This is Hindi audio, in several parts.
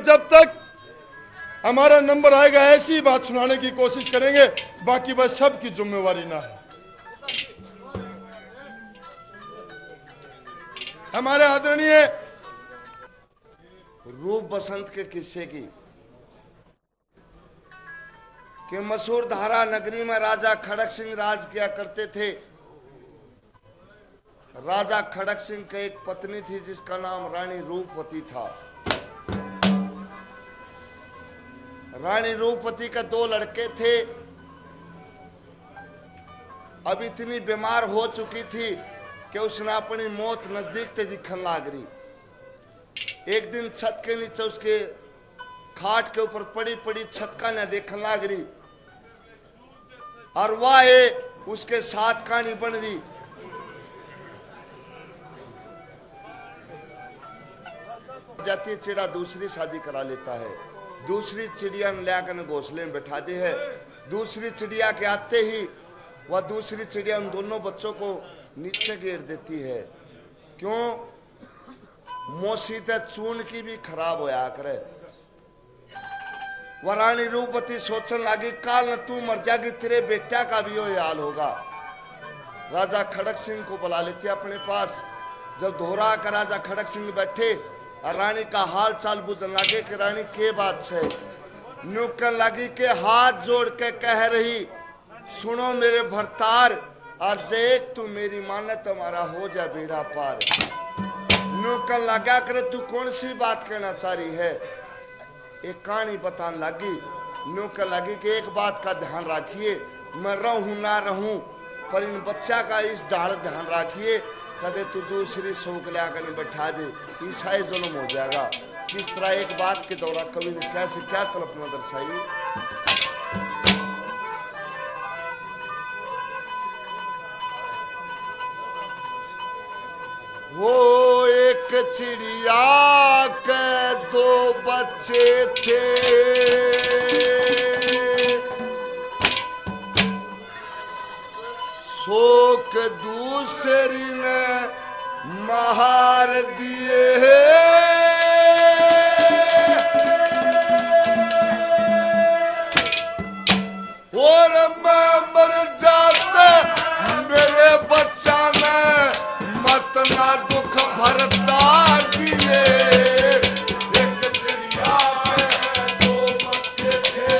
जब तक हमारा नंबर आएगा ऐसी बात सुनाने की कोशिश करेंगे, बाकी बस सबकी जिम्मेवारी ना है। हमारे आदरणीय रूप बसंत के किस्से की कि मशहूर धारा नगरी में राजा खड़क सिंह राज किया करते थे। राजा खड़क सिंह की एक पत्नी थी जिसका नाम रानी रूपवती था। रानी रूपवती के 2 लड़के थे। अब इतनी बीमार हो चुकी थी कि उसने अपनी मौत नजदीक ते दिखन लाग रही। एक दिन छत के नीचे उसके खाट के ऊपर पड़ी पड़ी छत का न देखन लाग रही और वह उसके साथ कहानी बन रही। जाती चिड़ा दूसरी शादी करा लेता है। दूसरी चिड़िया ने लाकर घोंसले में बैठा दी है। दूसरी चिड़िया के आते ही वह दूसरी चिड़िया उन दोनों बच्चों को नीचे गिर देती है। क्यों? मौसी ते चून की भी खराब होया करे। वह रानी रूपवती सोचने लगी काल न तू मर जाएगी, तेरे बेटा का भी यही हाल होगा। राजा खड़क सिंह को बुला लेती अपने पास। जब दोहरा कर राजा खड़क सिंह बैठे और रानी का हाल चाल बुझने लगे कि रानी के बात है। न्यू कर लगी के हाथ जोड़ के कह रही, सुनो मेरे भरतार, और जेक तू मेरी माने तुम्हारा हो जा बेड़ा पार। न्यू कर लगा करे तू कौन सी बात कहना चाह रही है। एक कहानी बताने लगी। न्यू कर लगी कि एक बात का ध्यान रखिए, मैं रहूं ना रहूं पर इन बच्चा का इस ढाल ध्यान रखिए, कदे तू दूसरी शौक लिया कर बैठा दे, ईसाई जुल्म हो जाएगा। किस तरह एक बात के दौरान कवि ने कैसे क्या कल्पना दर्शाई। वो एक चिड़िया के 2 बच्चे थे, शोक दूसरी ने मार दिए। और मैं मर जाते मेरे बच्चा ने मत ना दुख भरता दिए। एक चिड़िया के 2 बच्चे थे,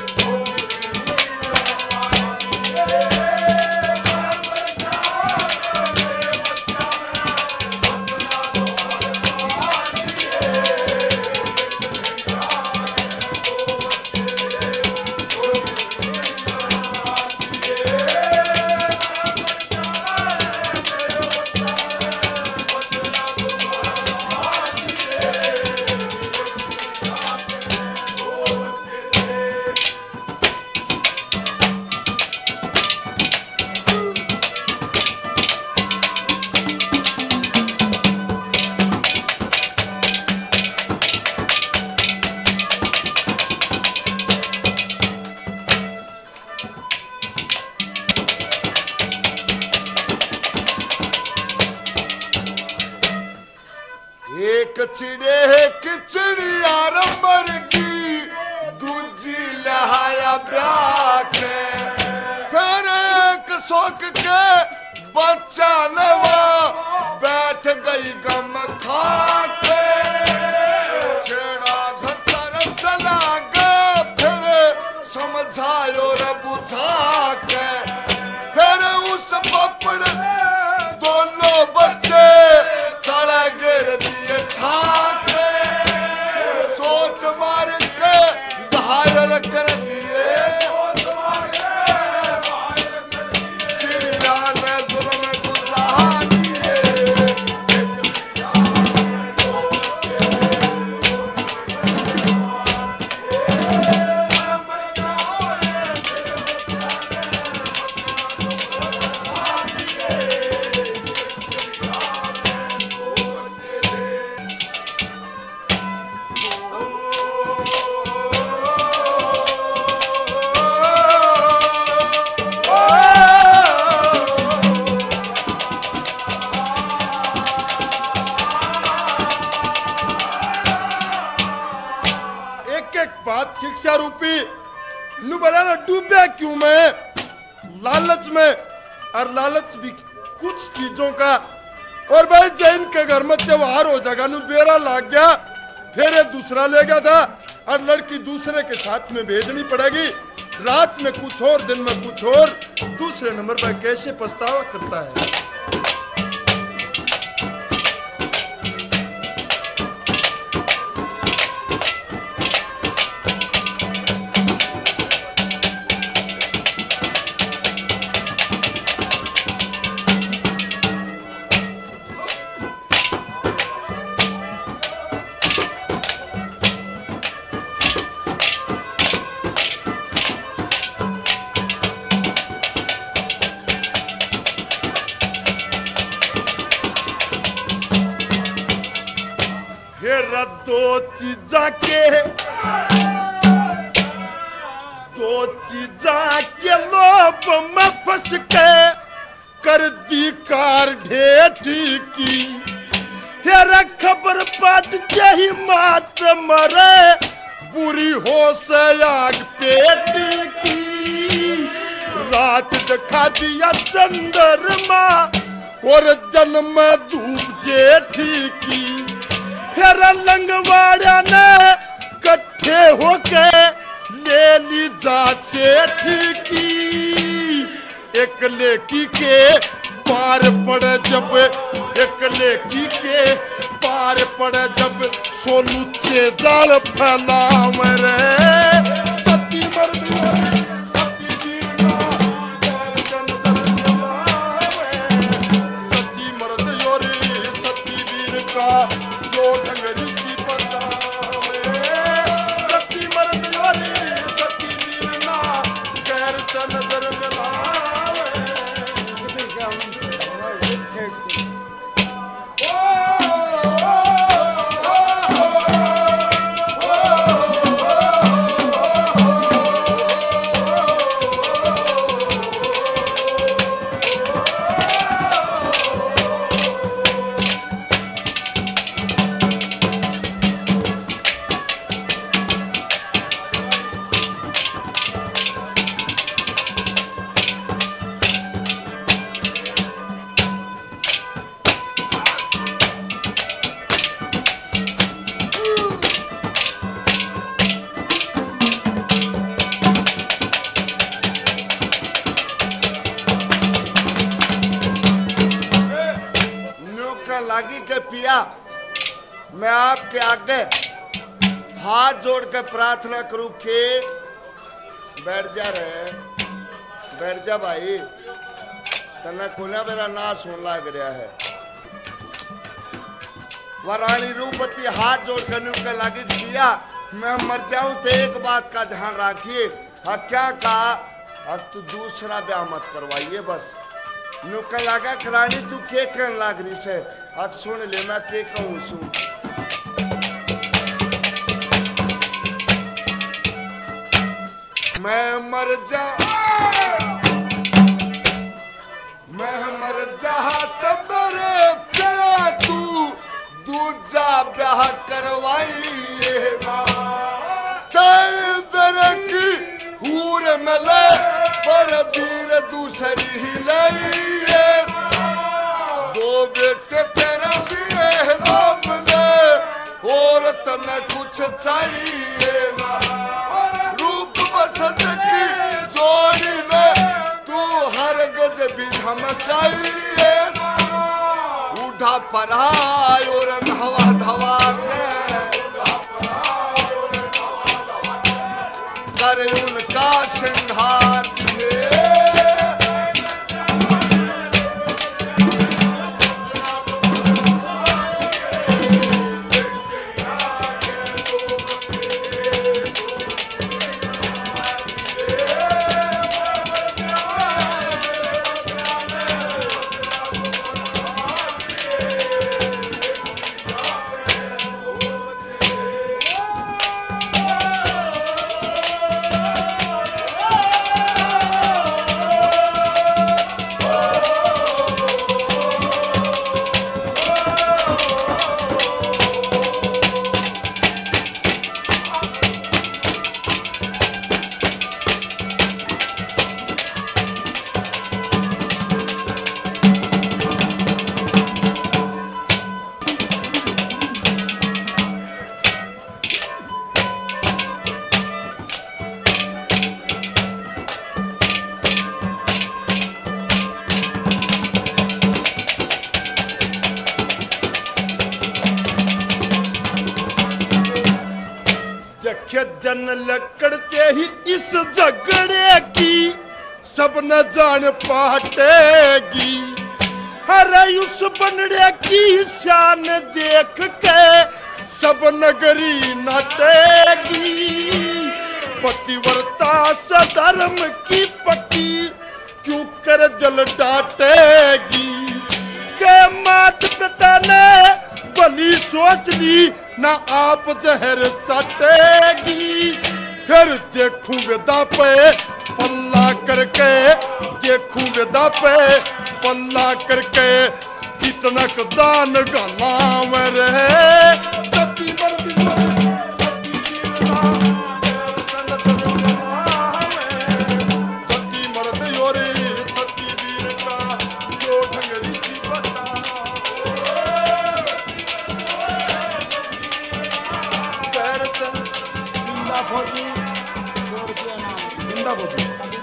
चिड़े की चिड़िया मर गई, दूजी लहाया ब्याह के, फिर एक शौक के बच्चा लवा बैठ गई गम खा के। छेड़ा घटर चला गया फिर समझायो रे बुझा के, फिर उस पपड़ दोनों बच्चे तड़ा गिर दिए ठाके, सोच मार के घायल कर दिए। चिड़िया ने जुल्म गुजार दिए। एक बात शिक्षा रूपी नु बड़ा ना डूबे क्यों मैं लालच में, और लालच भी कुछ चीजों का। और भाई जैन के घर में त्योहार हो जाएगा नु बेरा लग गया, फिर ये दूसरा ले गया था और लड़की दूसरे के साथ में भेजनी पड़ेगी, रात में कुछ और दिन में कुछ और। दूसरे नंबर पर कैसे पछतावा करता है। दो चीजा के लोभ में फंस के कर दी कार ढेठी की। हेरा खबर बात यही मात मरे बुरी हो से आग पेटी की। रात दिखा दिया चंद्रमा और जन्म धूप जेठी की। फिर लंगवाड़ा ने कट्ठे होके ले ली जाचे की। एक लेकी के पार पड़े जब, एक लेकी के पार पड़े जब सोनू चे जाल फैलाव रे। सती मर्द योरी सती वीर का जो ढंगरी सी बतावे। सती मर्द योरी सती वीर ना गैर से नजर मिलावे। लागी के पिया मैं आपके आगे हाथ जोड़ के प्रार्थना करूं के बैठ जा रहे, बैठ जा भाई, तना कोना मेरा नाश होने लग रहा है। वरानी रूपवती हाथ जोड़ कर नुका लागी पिया मैं मर जाऊं तो एक बात का ध्यान रखिए। क्या कहा अब तू दूसरा ब्याह मत करवाइए बस। नुका लगा करानी तू के कहने लग रही से, आज सुन ले मैं के कहूँ सु। मैं मर जा तब मेरे प्यार तू दूजा ब्याह करवाइएगा। चाहे की हूर मिले पर वीर दूसरी ही लाइए। दो बेटे तेरा दिए राम ने और तुम्हें कुछ चाहिए ना। रूप बसंत की जोड़ी में तू हर गज भी धमकाइए। उठा पढ़ाई और धवा धवा के कर उनका श्रृंगार। देखे दिन लकड़ते ही इस झगड़े की सब न जान पाटेगी। अरे उस बनड़े की शान देख के सब नगरी नाटेगी। पतिव्रता सधर्म की पति क्यों कर जल डांटेगी। के मात पिता ने भली सोच ली ना आप जहर चाटेगी। फिर देखूं विदा पे पल्ला करके, देखूं विदा पे पल्ला करके कितना दान गलाम रहे। सती मर्द योरे सती वीर का जो ढंगरी सी बता। जिंदा फौजी जिंदा फौजी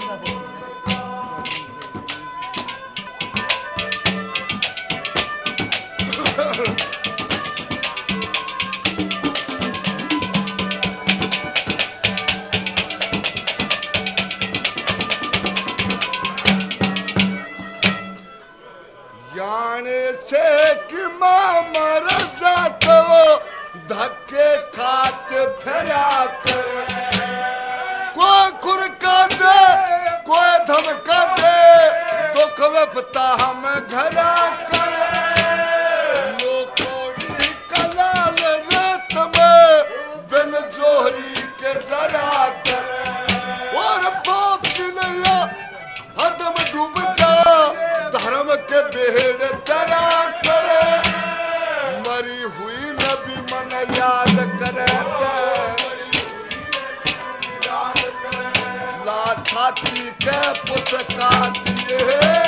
जाने से कि मां मर जात वो धक्के खाट फेरा कर। कोई खुरका दे कोई धमका दे तो कवे पता हम घरा कर। लोगों की कलाल रेत में बिन जोहरी के जरा कर। और बाप की नैया हदम डूब जा धर्म के बेड़ तरा करे। मरी हुई नबी मन याद करे ला छाती के पुचका दिए।